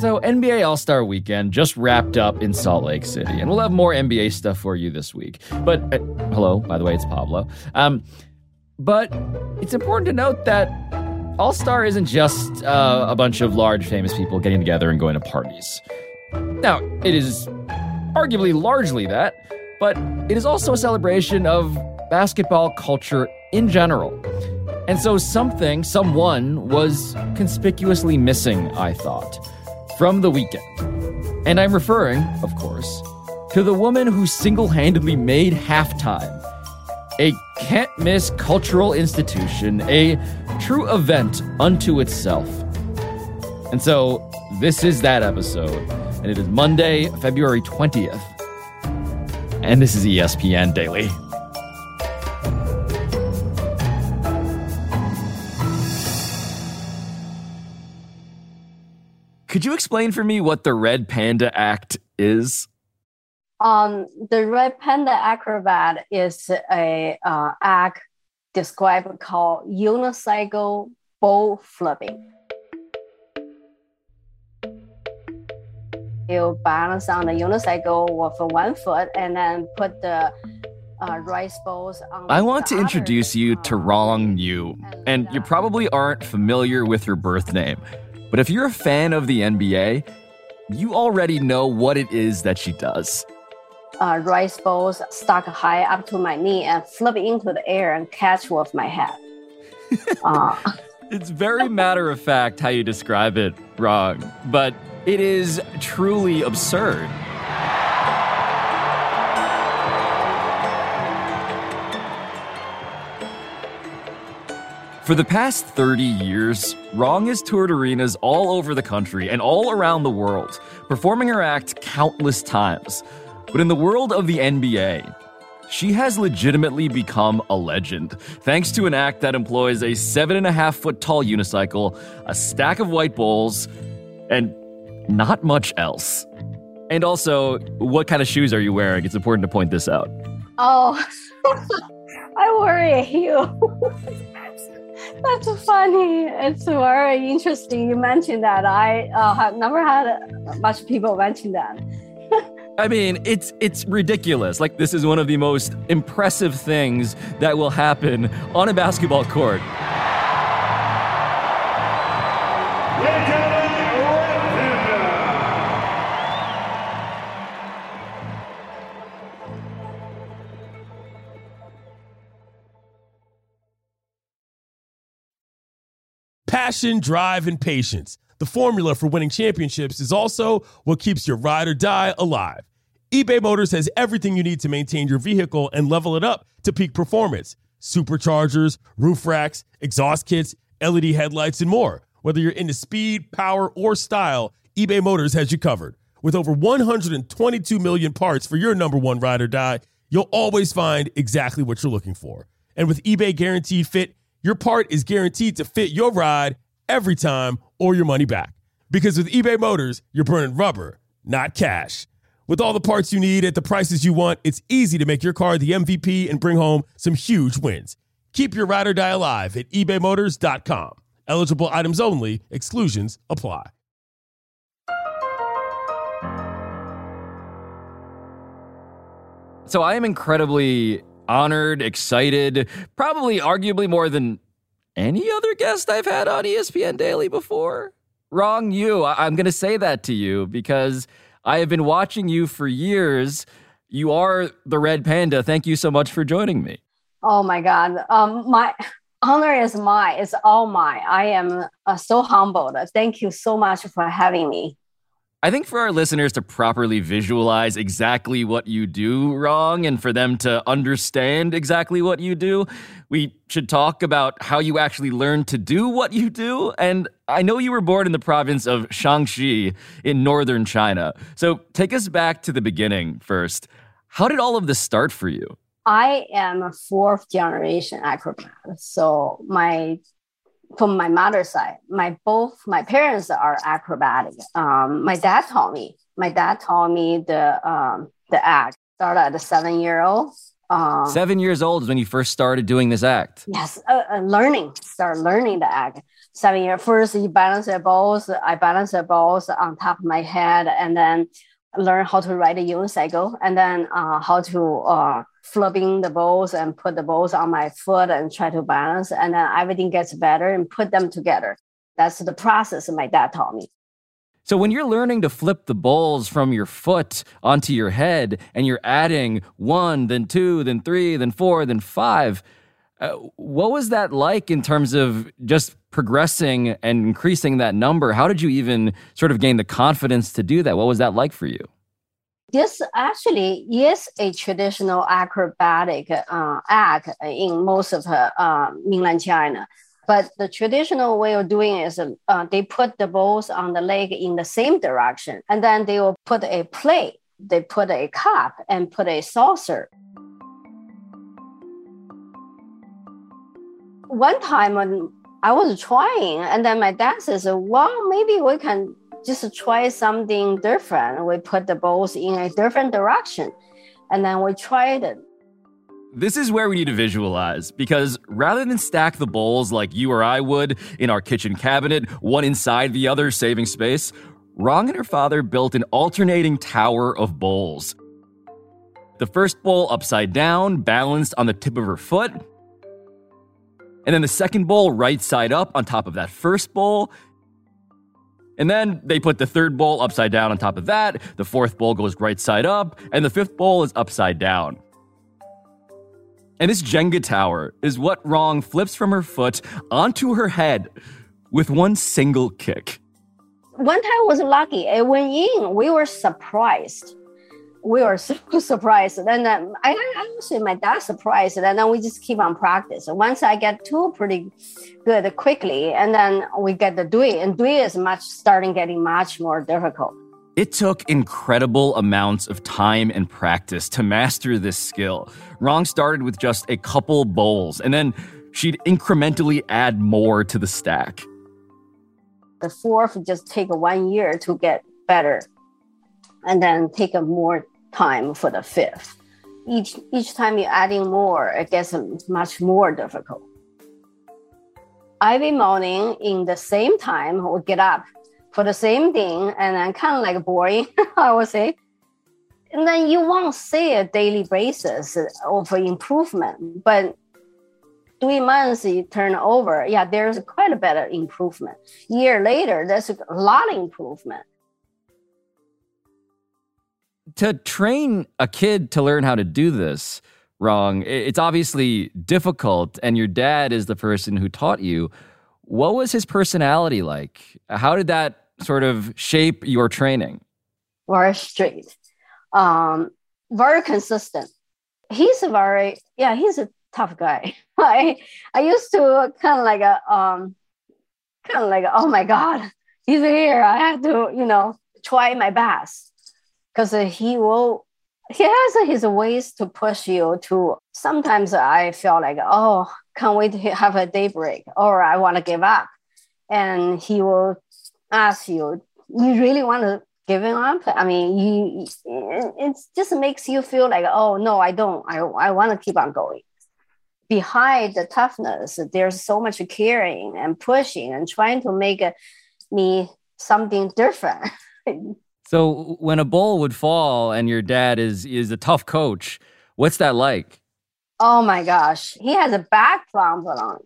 So NBA All-Star Weekend just wrapped up in Salt Lake City, and we'll have more NBA stuff for you this week. But, hello, by the way, it's Pablo. But it's important to note that All-Star isn't just a bunch of large famous people getting together and going to parties. Now, it is arguably largely that, but it is also a celebration of basketball culture in general. And so someone was conspicuously missing, I thought, from the weekend. And I'm referring, of course, to the woman who single-handedly made halftime a can't-miss cultural institution, a true event unto itself. And so this is that episode, and it is Monday, February 20th. And this is ESPN Daily. Could you explain for me what the Red Panda Act is? The Red Panda Acrobat is a act described called unicycle bowl flipping. You balance on the unicycle with one foot and then put the rice bowls on. I want to introduce you to Rong Yu, and you probably aren't familiar with her birth name. But if you're a fan of the NBA, you already know what it is that she does. Rice bowls stuck high up to my knee and flip into the air and catch with my head. It's very matter of fact how you describe it, Rong, but it is truly absurd. For the past 30 years, Rong has toured arenas all over the country and all around the world, performing her act countless times. But in the world of the NBA, she has legitimately become a legend, thanks to an act that employs a 7.5-foot tall unicycle, a stack of white bowls, and not much else. And also, what kind of shoes are you wearing? It's important to point this out. Oh, I wear a heel. That's funny. It's very interesting you mentioned that. I have never had much people mention that. I mean, it's ridiculous. Like, this is one of the most impressive things that will happen on a basketball court. Passion, drive, and patience. The formula for winning championships is also what keeps your ride or die alive. eBay Motors has everything you need to maintain your vehicle and level it up to peak performance. Superchargers, roof racks, exhaust kits, LED headlights, and more. Whether you're into speed, power, or style, eBay Motors has you covered. With over 122 million parts for your number one ride or die, you'll always find exactly what you're looking for. And with eBay Guaranteed Fit, your part is guaranteed to fit your ride every time or your money back. Because with eBay Motors, you're burning rubber, not cash. With all the parts you need at the prices you want, it's easy to make your car the MVP and bring home some huge wins. Keep your ride or die alive at ebaymotors.com. Eligible items only. Exclusions apply. So I am incredibly honored, excited, probably arguably more than any other guest I've had on ESPN Daily before. Rong Yu, I'm going to say that to you because I have been watching you for years. You are the Red Panda. Thank you so much for joining me. Oh my God. My honor is mine. It's all mine. I am so humbled. Thank you so much for having me. I think for our listeners to properly visualize exactly what you do, Rong, and for them to understand exactly what you do, we should talk about how you actually learned to do what you do. And I know you were born in the province of Shaanxi in northern China. So take us back to the beginning first. How did all of this start for you? I am a fourth generation acrobat. So from my mother's side, both my parents are acrobatic. My dad taught me the act. Started at 7-year-old. 7 years old is when you first started doing this act. Yes, started learning the act. 7 years. First, you balance the balls. I balance the balls on top of my head, and then learn how to ride a unicycle, and then how to flipping the balls and put the balls on my foot and try to balance. And then everything gets better and put them together. That's the process my dad taught me. So when you're learning to flip the balls from your foot onto your head and you're adding 1, then 2, then 3, then 4, then 5, what was that like in terms of just progressing and increasing that number? How did you even sort of gain the confidence to do that? What was that like for you? This actually is a traditional acrobatic act in most of mainland China. But the traditional way of doing it is they put the balls on the leg in the same direction, and then they will put a plate, they put a cup, and put a saucer. One time when I was trying, and then my dad says, well, maybe we can just try something different. We put the balls in a different direction, and then we tried it. This is where we need to visualize, because rather than stack the bowls like you or I would in our kitchen cabinet, one inside the other, saving space, Rong and her father built an alternating tower of bowls. The first bowl upside down, balanced on the tip of her foot, and then the second bowl right side up on top of that first bowl. And then they put the third bowl upside down on top of that, the fourth bowl goes right side up, and the fifth bowl is upside down. And this Jenga tower is what Rong flips from her foot onto her head with one single kick. One time I was lucky. It went in. We were surprised. We were so surprised. And then I actually, my dad surprised. And then we just keep on practice. Once I get to pretty good quickly, and then we get the Dui. And Dui is starting getting much more difficult. It took incredible amounts of time and practice to master this skill. Rong started with just a couple bowls, and then she'd incrementally add more to the stack. The fourth just take 1 year to get better, and then take more time for the fifth. Each time you're adding more, it gets much more difficult. Every morning in the same time, we get up for the same thing, and then kind of like boring, I would say. And then you won't see a daily basis of improvement, but 3 months you turn over, yeah, there's quite a bit of improvement. Year later, there's a lot of improvement. To train a kid to learn how to do this, Rong, it's obviously difficult, and your dad is the person who taught you. What was his personality like? How did that sort of shape your training? Very straight, very consistent. He's a tough guy. I used to kind of like oh my God, he's here. I have to, try my best, because he has his ways to push you to. Sometimes I feel like, oh, can't wait to have a daybreak, or I want to give up. And he will ask you, you really want to give him up? I mean, it just makes you feel like, oh, no, I don't. I want to keep on going. Behind the toughness, there's so much caring and pushing and trying to make me something different. So when a bowl would fall and your dad is a tough coach, what's that like? Oh my gosh, he has a back problem.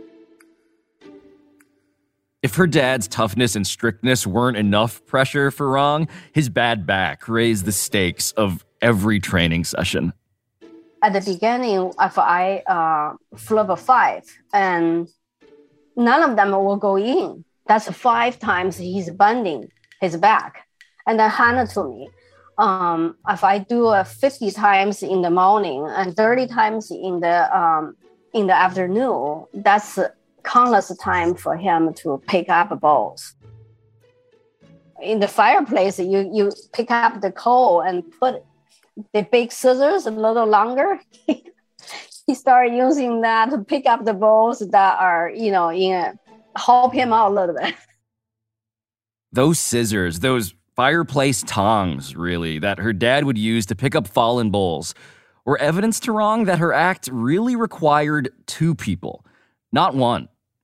If her dad's toughness and strictness weren't enough pressure for Rong, his bad back raised the stakes of every training session. At the beginning, if I flip a 5, and none of them will go in. That's 5 times he's bending his back, and then hand it to me. If I do 50 times in the morning and 30 times in the afternoon, that's countless time for him to pick up balls. In the fireplace, you pick up the coal and put the big scissors a little longer. He started using that to pick up the balls that are, help him out a little bit. Those scissors, those fireplace tongs, really, that her dad would use to pick up fallen bowls, were evidence to Rong that her act really required 2 people, not 1.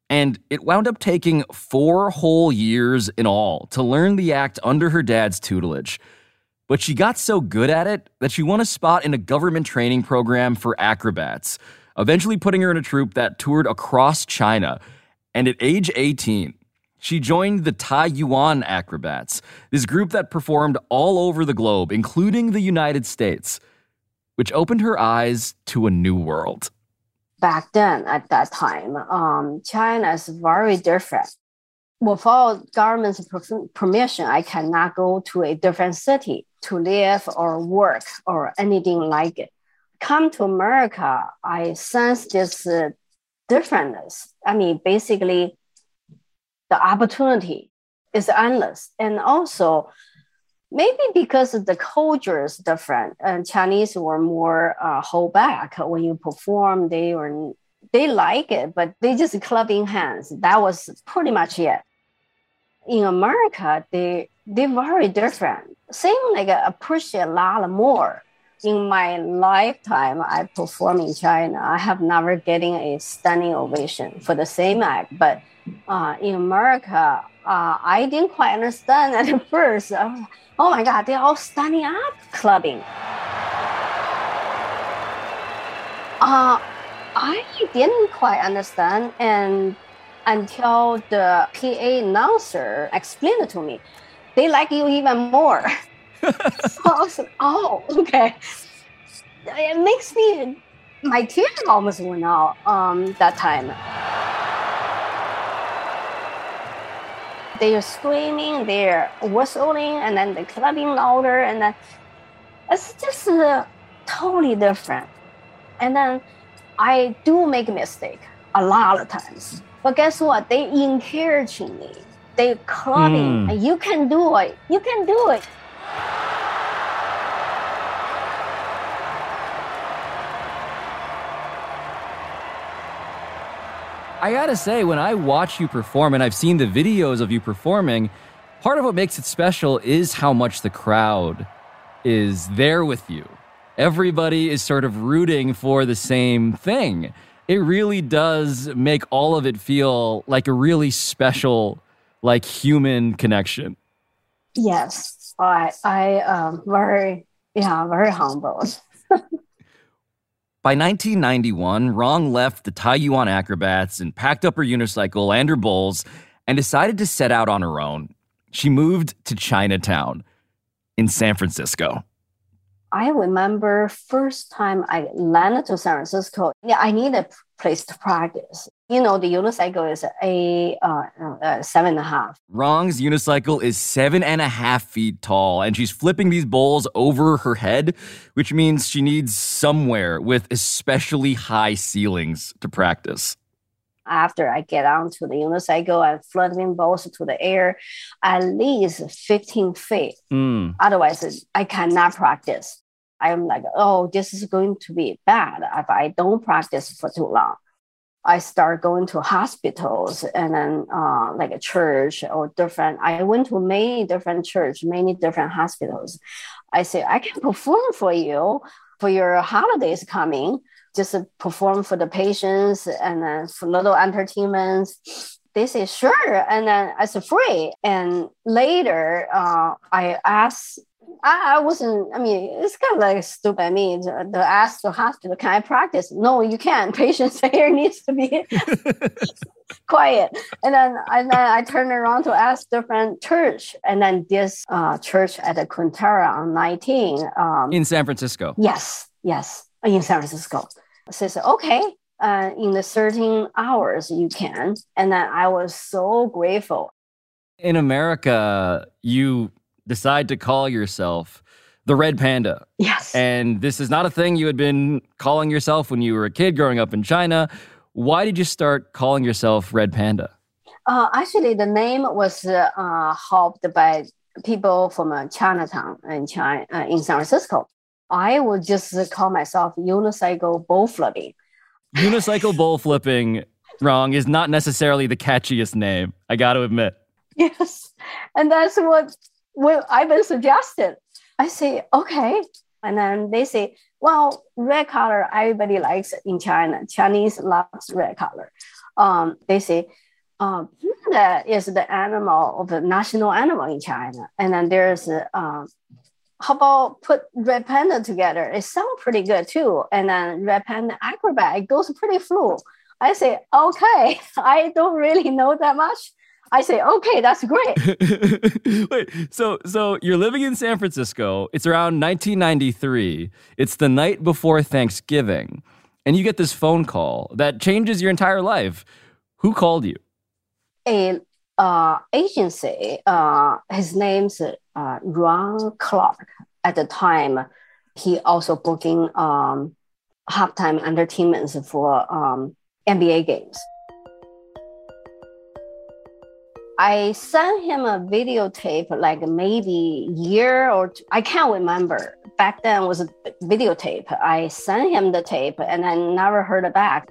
And it wound up taking 4 whole years in all to learn the act under her dad's tutelage. But she got so good at it that she won a spot in a government training program for acrobats, eventually putting her in a troupe that toured across China. And at age 18, she joined the Tai Yuan Acrobats, this group that performed all over the globe, including the United States, which opened her eyes to a new world. Back then, at that time, China is very different. Without government's permission, I cannot go to a different city to live or work or anything like it. Come to America, I sense this differentness. I mean, basically, the opportunity is endless. And also, maybe because the culture is different, and Chinese were more hold back when you perform. They like it, but they just clapping hands. That was pretty much it. In America, they're very different. Seem like I appreciate a lot more. In my lifetime, I perform in China. I have never getting a standing ovation for the same act. But in America, I didn't quite understand at first. I was like, oh my God, they're all standing up clubbing. I didn't quite understand, and until the PA announcer explained it to me, they like you even more. So I was like, oh, okay. It makes me, my tears almost went out that time. They're screaming, they're whistling, and then they're clapping louder, and then it's just totally different. And then I do make a mistake a lot of times. But guess what? They encourage me. They're clapping, and you can do it. You can do it. I gotta say, when I watch you perform, and I've seen the videos of you performing, part of what makes it special is how much the crowd is there with you. Everybody is sort of rooting for the same thing. It really does make all of it feel like a really special, like, human connection. Yes, I very humble. By 1991, Rong left the Tai Yuan Acrobats and packed up her unicycle and her bowls and decided to set out on her own. She moved to Chinatown in San Francisco. I remember first time I landed to San Francisco, I need a place to practice. You know, the unicycle is a 7.5. Rong's unicycle is 7.5 feet tall, and she's flipping these bowls over her head, which means she needs somewhere with especially high ceilings to practice. After I get onto the unicycle and flipping bowls to the air, at least 15 feet. Otherwise, I cannot practice. I'm like, oh, this is going to be bad if I don't practice for too long. I start going to hospitals and then like a church or different. I went to many different church, many different hospitals. I say, I can perform for you for your holidays coming. Just perform for the patients and then for little entertainments. They say, sure. And then it's free. And later I asked, I wasn't, I mean, it's kind of like stupid. I mean, to ask the hospital, can I practice? No, you can't. Patients here needs to be quiet. And then I turned around to ask different church. And then this church at the Quintero on 19. In San Francisco. Yes, in San Francisco. Says, okay, in the certain hours you can. And then I was so grateful. In America, you decide to call yourself the Red Panda. Yes. And this is not a thing you had been calling yourself when you were a kid growing up in China. Why did you start calling yourself Red Panda? Actually, the name was helped by people from Chinatown in San Francisco. I would just call myself unicycle bowl flipping. Unicycle bowl flipping, Rong, is not necessarily the catchiest name, I got to admit. Yes. And that's what I've been suggested. I say, okay. And then they say, well, red color, everybody likes it in China. Chinese loves red color. They say panda is the animal of the national animal in China. And then there's how about put red panda together? It sounds pretty good too. And then red panda acrobat, it goes pretty fluid. I say, okay, I don't really know that much. I say, okay, that's great. Wait, so you're living in San Francisco. It's around 1993. It's the night before Thanksgiving. And you get this phone call that changes your entire life. Who called you? A agency, his name's Ron Clark. At the time, he also booking halftime entertainments for NBA games. I sent him a videotape, like maybe a year or two, I can't remember. Back then it was a videotape. I sent him the tape and I never heard it back.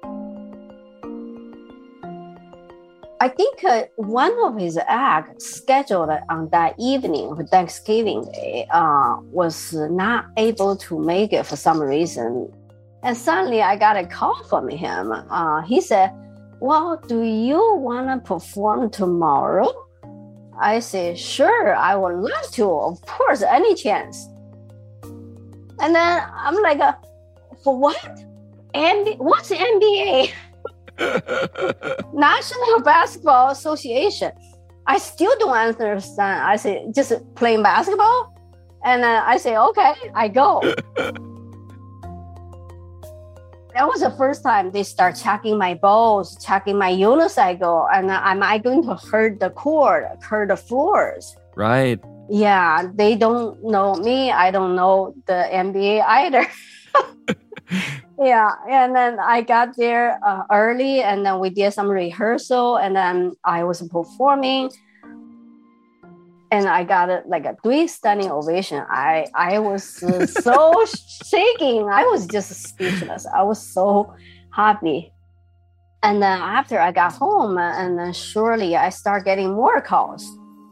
I think one of his acts scheduled on that evening for Thanksgiving Day was not able to make it for some reason. And suddenly I got a call from him. He said, well, do you want to perform tomorrow? I said, sure, I would love to. Of course, any chance. And then I'm like, for what? And what's the NBA? National Basketball Association. I still don't understand. I say, just playing basketball? And I say, okay, I go. That was the first time they start checking my balls, checking my unicycle, and am I going to hurt the court, hurt the floors? Right. Yeah, they don't know me. I don't know the NBA either. Yeah, and then I got there early, and then we did some rehearsal, and then I was performing, and I got like a 3 standing ovation. I was so shaking. I was just speechless. I was so happy. And then after I got home, and then surely I start getting more calls.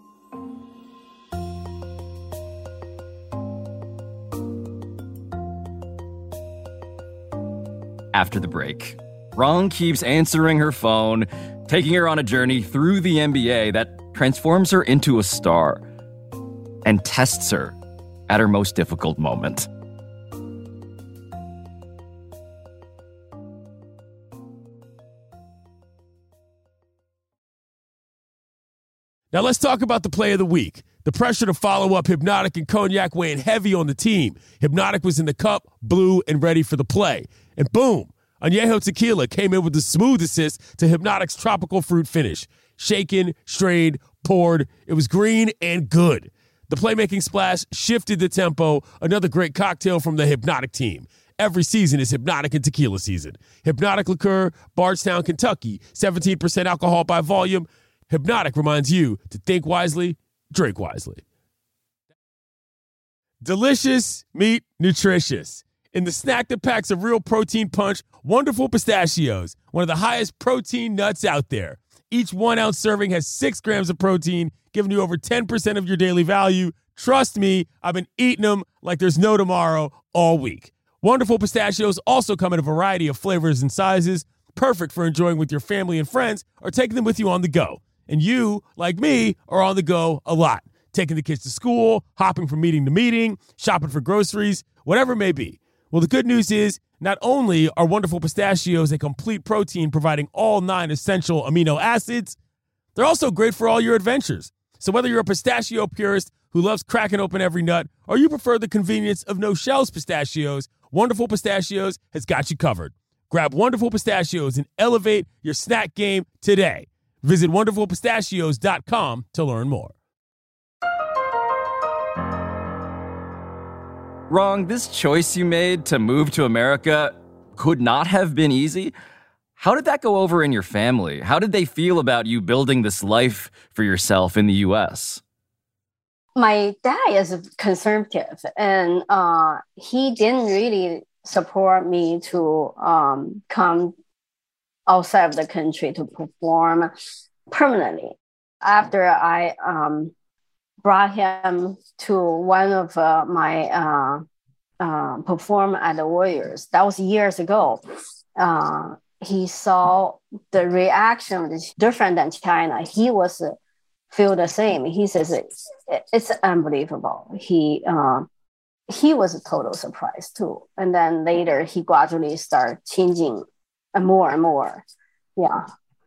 After the break, Rong keeps answering her phone, taking her on a journey through the NBA that transforms her into a star and tests her at her most difficult moment. Now let's talk about the play of the week. The pressure to follow up Hypnotic and Cognac weighing heavy on the team. Hypnotic was in the cup, blue, and ready for the play. And boom, Añejo Tequila came in with the smooth assist to Hypnotic's tropical fruit finish. Shaken, strained, poured. It was green and good. The playmaking splash shifted the tempo. Another great cocktail from the Hypnotic team. Every season is Hypnotic and Tequila season. Hypnotic Liqueur, Bardstown, Kentucky, 17% alcohol by volume. Hypnotic reminds you to think wisely, drink wisely. Delicious, meat, nutritious. In the snack that packs a real protein punch, Wonderful Pistachios, one of the highest protein nuts out there. Each 1 ounce serving has 6 grams of protein, giving you over 10% of your daily value. Trust me, I've been eating them like there's no tomorrow all week. Wonderful Pistachios also come in a variety of flavors and sizes, perfect for enjoying with your family and friends or taking them with you on the go. And you, like me, are on the go a lot. Taking the kids to school, hopping from meeting to meeting, shopping for groceries, whatever it may be. Well, the good news is not only are Wonderful Pistachios a complete protein providing all 9 essential amino acids, they're also great for all your adventures. So whether you're a pistachio purist who loves cracking open every nut or you prefer the convenience of no-shells pistachios, Wonderful Pistachios has got you covered. Grab Wonderful Pistachios and elevate your snack game today. Visit wonderfulpistachios.com to learn more. Rong, this choice you made to move to America could not have been easy. How did that go over in your family? How did they feel about you building this life for yourself in the U.S.? My dad is conservative, and he didn't really support me to come outside of the country to perform permanently. After I brought him to one of my perform at the Warriors. That was years ago. he saw the reaction is different than China. He was feel the same. He says it's unbelievable. He was a total surprise too. And then later he gradually started changing more and more. Yeah.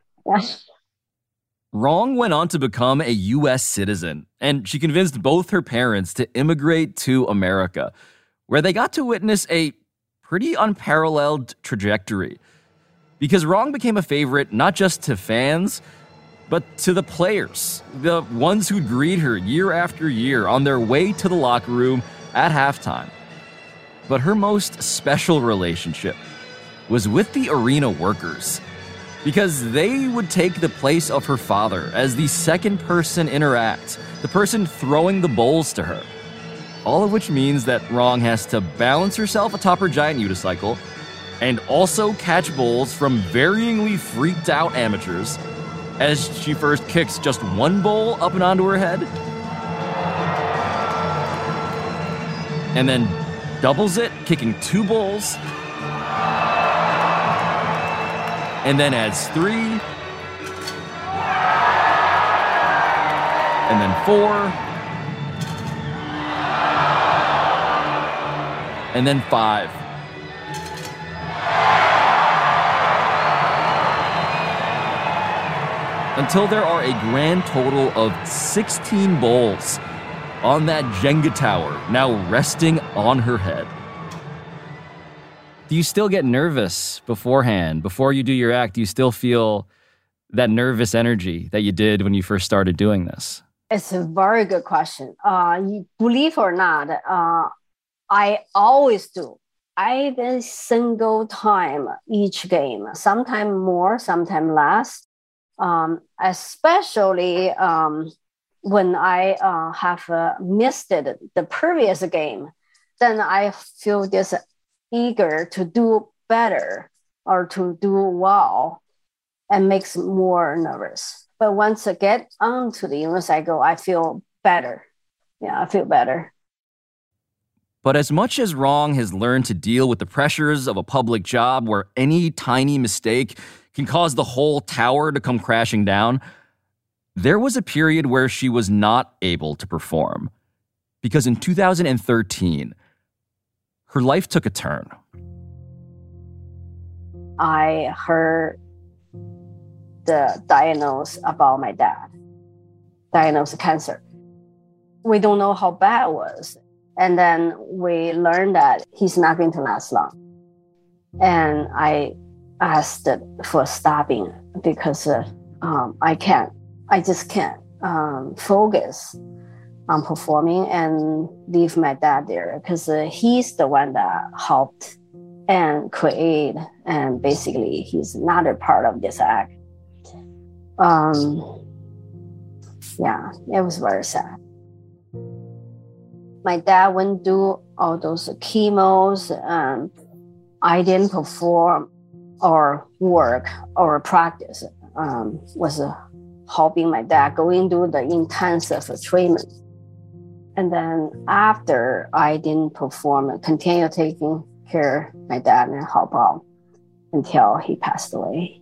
Rong went on to become a U.S. citizen, and she convinced both her parents to immigrate to America, where they got to witness a pretty unparalleled trajectory. Because Rong became a favorite not just to fans, but to the players, the ones who'd greet her year after year on their way to the locker room at halftime. But her most special relationship was with the arena workers, because they would take the place of her father as the second person in her act, the person throwing the bowls to her. All of which means that Rong has to balance herself atop her giant unicycle and also catch bowls from varyingly freaked out amateurs as she first kicks just one bowl up and onto her head, and then doubles it, kicking 2 bowls, and then adds 3, and then 4, and then 5. Until there are a grand total of 16 bowls on that Jenga tower, now resting on her head. Do you still get nervous beforehand? Before you do your act, do you still feel that nervous energy that you did when you first started doing this? It's a very good question. You believe or not, I always do. Every single time, each game, sometimes more, sometimes less. Especially when I have missed the previous game, then I feel this eager to do better or to do well, and makes more nervous. But once I get onto the unicycle, I feel better. Yeah, I feel better. But as much as Rong has learned to deal with the pressures of a public job where any tiny mistake can cause the whole tower to come crashing down, there was a period where she was not able to perform. Because in 2013, her life took a turn. I heard the diagnosis about my dad, diagnosed cancer. We don't know how bad it was. And then we learned that he's not going to last long. And I asked for stopping because I just can't focus on performing and leave my dad there, because he's the one that helped and create, and basically he's not a part of this act. Yeah, it was very sad. My dad went through all those chemos, and I didn't perform or work or practice. Was helping my dad going through the intensive treatment. And then after I didn't perform, I continued taking care of my dad and help out until he passed away.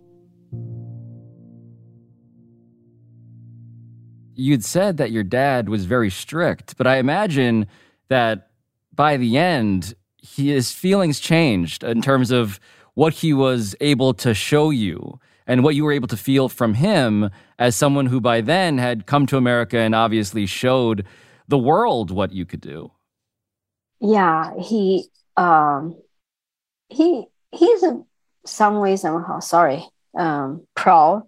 You'd said that your dad was very strict, but I imagine that by the end, his feelings changed in terms of what he was able to show you and what you were able to feel from him as someone who by then had come to America and obviously showed the world what you could do. Yeah, he's in some ways somehow proud.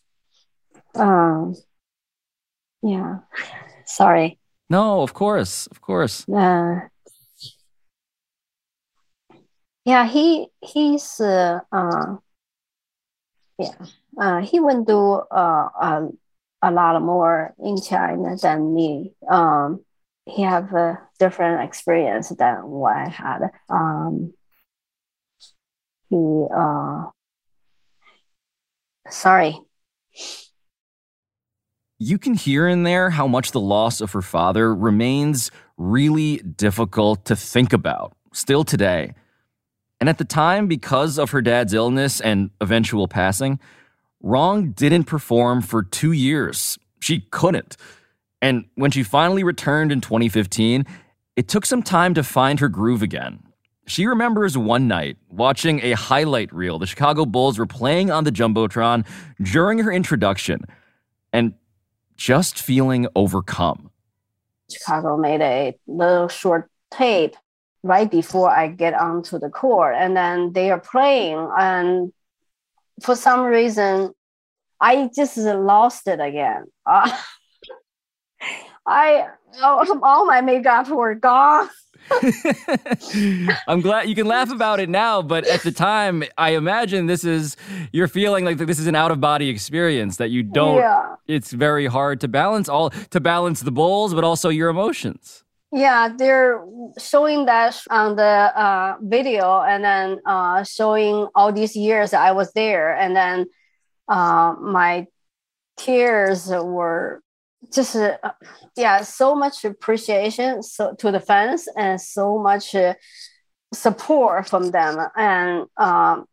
Yeah, sorry. No, of course. Yeah, he's he went through a lot more in China than me. He have a different experience than what I had. Sorry. You can hear in there how much the loss of her father remains really difficult to think about, still today. And at the time, because of her dad's illness and eventual passing, Rong didn't perform for 2 years. She couldn't. And when she finally returned in 2015, it took some time to find her groove again. She remembers one night watching a highlight reel the Chicago Bulls were playing on the Jumbotron during her introduction and just feeling overcome. Chicago made a little short tape right before I get onto the court, and then they are playing, and for some reason, I just lost it again. All my makeup were gone. I'm glad you can laugh about it now, but at the time, I imagine you're feeling like this is an out-of-body experience that you don't. Yeah. It's very hard to balance the Bulls, but also your emotions. Yeah, they're showing that on the video, and then showing all these years I was there, and then my tears were just so much appreciation to the fans and so much support from them, and I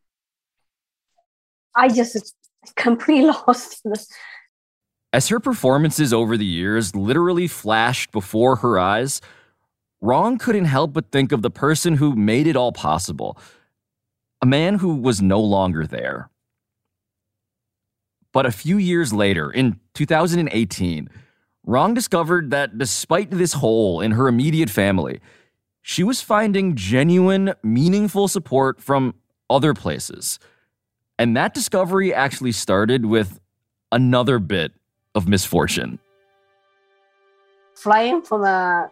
just completely lost this. As her performances over the years literally flashed before her eyes, Rong couldn't help but think of the person who made it all possible, a man who was no longer there. But a few years later, in 2018, Rong discovered that despite this hole in her immediate family, she was finding genuine, meaningful support from other places. And that discovery actually started with another bit of misfortune. Flying from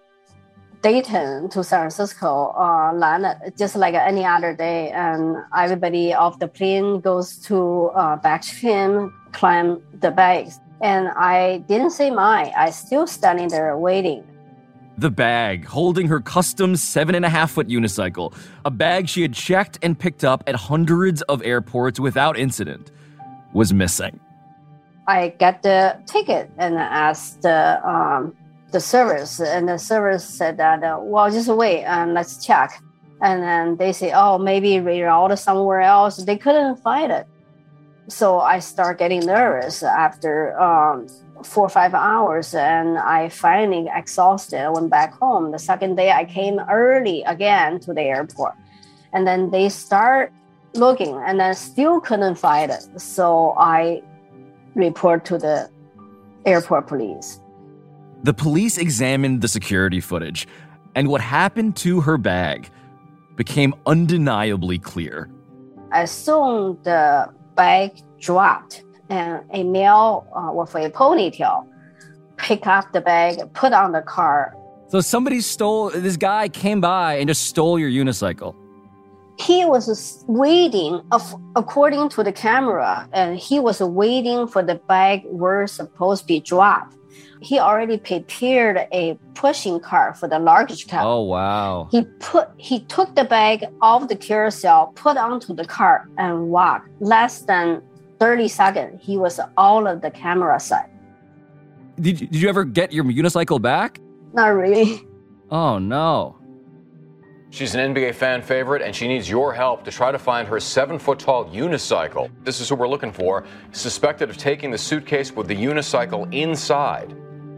Dayton to San Francisco, landed just like any other day, and everybody off the plane goes to back to him, climb the bags. And I didn't say mine. I still standing there waiting. The bag, holding her custom 7.5-foot unicycle, a bag she had checked and picked up at hundreds of airports without incident, was missing. I get the ticket and asked the service, and the service said that, well, just wait and let's check. And then they say, oh, maybe rerouted somewhere else. They couldn't find it. So I start getting nervous after 4 or 5 hours, and I finally exhausted. I went back home. The second day I came early again to the airport, and then they start looking and then still couldn't find it. So I report to the airport police. The police examined the security footage, and what happened to her bag became undeniably clear. As soon the bag dropped, and a male with a ponytail picked up the bag, put on the car. So this guy came by and just stole your unicycle. He was waiting, according to the camera, and he was waiting for the bag were supposed to be dropped. He already prepared a pushing cart for the luggage cart. Oh, wow. He took the bag off the carousel, put onto the cart, and walked. Less than 30 seconds, he was all of the camera side. Did you ever get your unicycle back? Not really. Oh, no. She's an NBA fan favorite, and she needs your help to try to find her 7-foot-tall unicycle. This is who we're looking for, suspected of taking the suitcase with the unicycle inside.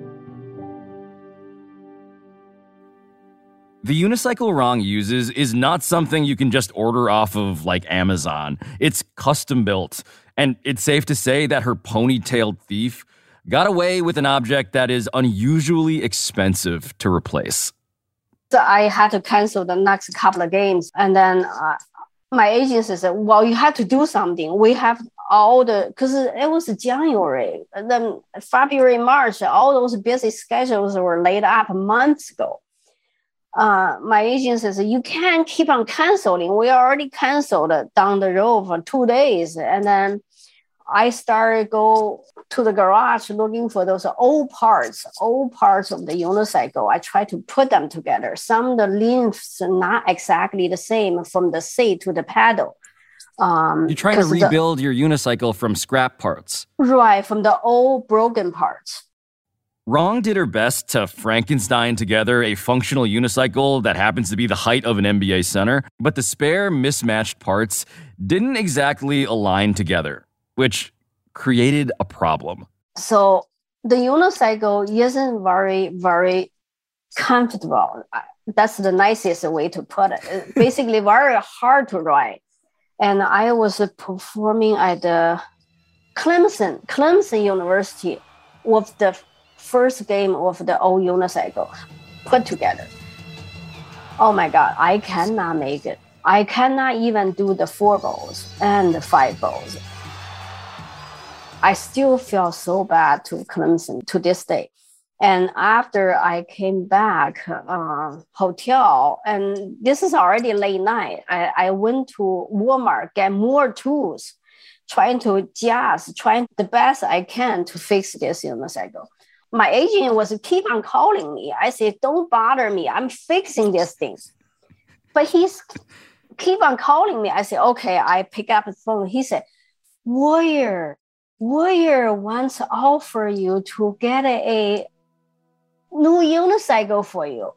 The unicycle Rong uses is not something you can just order off of, like, Amazon. It's custom built, and it's safe to say that her ponytailed thief got away with an object that is unusually expensive to replace. So I had to cancel the next couple of games. And then my agency said, well, you have to do something. We have because it was January. And then February, March, all those busy schedules were laid up months ago. My agency said, you can't keep on canceling. We already canceled down the road for 2 days. And then I started go to the garage looking for those old parts of the unicycle. I tried to put them together. Some of the lengths are not exactly the same from the seat to the pedal. You're trying to rebuild your unicycle from scrap parts. Right, from the old broken parts. Rong did her best to Frankenstein together a functional unicycle that happens to be the height of an NBA center, but the spare mismatched parts didn't exactly align together, which created a problem. So the unicycle isn't very, very comfortable. That's the nicest way to put it. It's basically very hard to ride. And I was performing at the Clemson University with the first game of the old unicycle put together. Oh my God, I cannot make it. I cannot even do the 4 bowls and the 5 bowls. I still feel so bad to Clemson to this day. And after I came back, hotel, and this is already late night, I went to Walmart, get more tools, trying the best I can to fix this unicycle. My agent was keep on calling me. I said, don't bother me. I'm fixing this thing. But he's keep on calling me. I said, okay, I pick up the phone. He said, Warrior wants to offer you to get a new unicycle for you.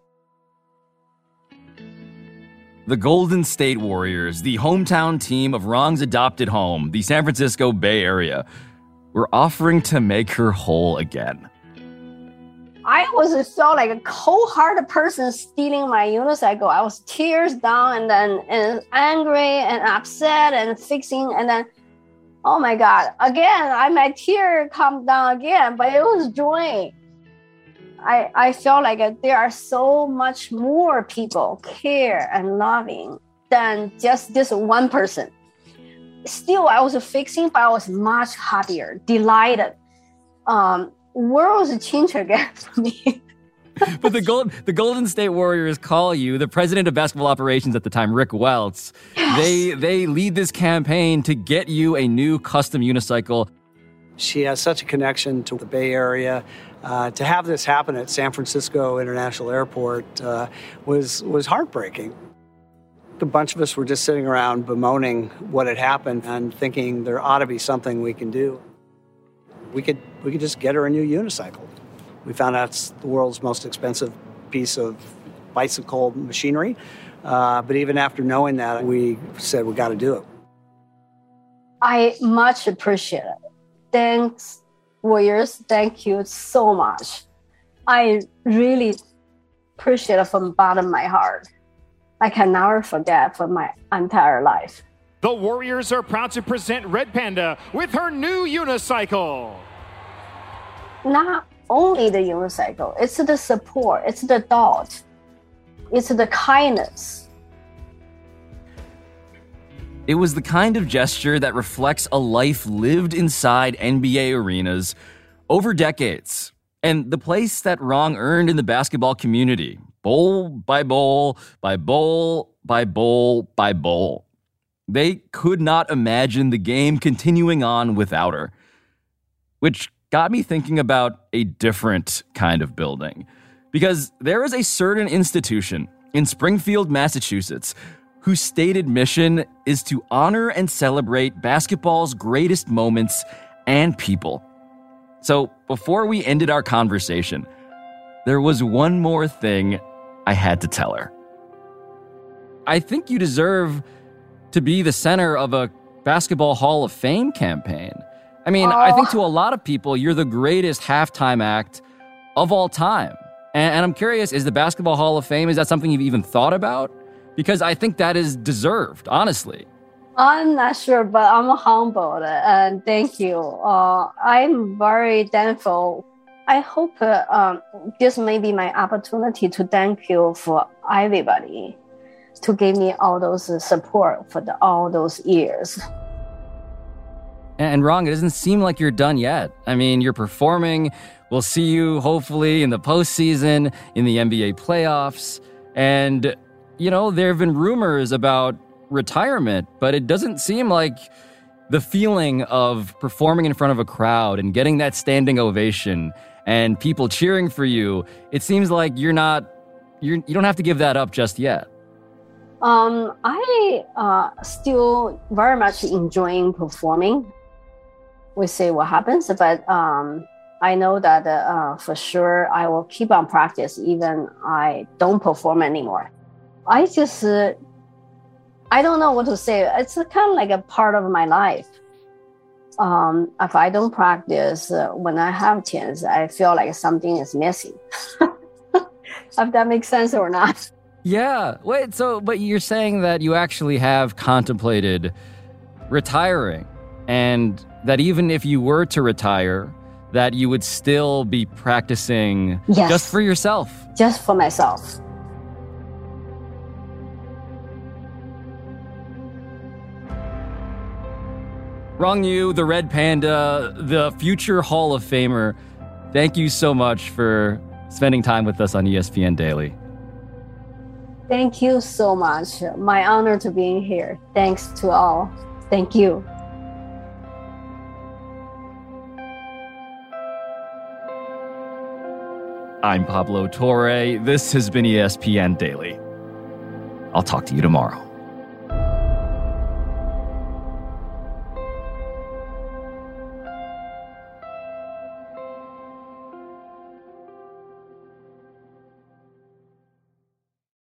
The Golden State Warriors, the hometown team of Rong's adopted home, the San Francisco Bay Area, were offering to make her whole again. I felt like a cold-hearted person stealing my unicycle. I was tears down and angry and upset and fixing. And then, oh my God, again, my tear come down again, but it was joy. I felt like there are so much more people care and loving than just this one person. Still, I was fixing, but I was much happier, delighted. World changed again for me. But the Golden State Warriors call you, the president of basketball operations at the time, Rick Welts. Yes. They lead this campaign to get you a new custom unicycle. She has such a connection to the Bay Area. To have this happen at San Francisco International Airport was heartbreaking. A bunch of us were just sitting around bemoaning what had happened and thinking there ought to be something we can do. We could just get her a new unicycle. We found out it's the world's most expensive piece of bicycle machinery. But even after knowing that, we said we got to do it. I much appreciate it. Thanks, Warriors. Thank you so much. I really appreciate it from the bottom of my heart. I can never forget for my entire life. The Warriors are proud to present Red Panda with her new unicycle. Not only the unicycle, it's the support, it's the thought, it's the kindness. It was the kind of gesture that reflects a life lived inside NBA arenas over decades, and the place that Rong earned in the basketball community, bowl by bowl, by bowl, by bowl, by bowl. They could not imagine the game continuing on without her, which got me thinking about a different kind of building, because there is a certain institution in Springfield, Massachusetts, whose stated mission is to honor and celebrate basketball's greatest moments and people. So before we ended our conversation, there was one more thing I had to tell her. I think you deserve to be the center of a Basketball Hall of Fame campaign. I mean, I think to a lot of people, you're the greatest halftime act of all time. And I'm curious, is the Basketball Hall of Fame, is that something you've even thought about? Because I think that is deserved, honestly. I'm not sure, but I'm humbled and thank you. I'm very thankful. I hope this may be my opportunity to thank you for everybody to give me all those support for all those years. And Rong, it doesn't seem like you're done yet. I mean, you're performing. We'll see you hopefully in the postseason, in the NBA playoffs. And, you know, there have been rumors about retirement, but it doesn't seem like the feeling of performing in front of a crowd and getting that standing ovation and people cheering for you, it seems like you don't have to give that up just yet. I still very much enjoying performing. We see what happens, but I know that for sure I will keep on practice even I don't perform anymore. I just, I don't know what to say. It's kind of like a part of my life. If I don't practice, when I have chance, I feel like something is missing. If that makes sense or not. Yeah. Wait, but you're saying that you actually have contemplated retiring, and that even if you were to retire, that you would still be practicing just for yourself. Just for myself. Rong Yu, the Red Panda, the future Hall of Famer, thank you so much for spending time with us on ESPN Daily. Thank you so much. My honor to being here. Thanks to all. Thank you. I'm Pablo Torre. This has been ESPN Daily. I'll talk to you tomorrow.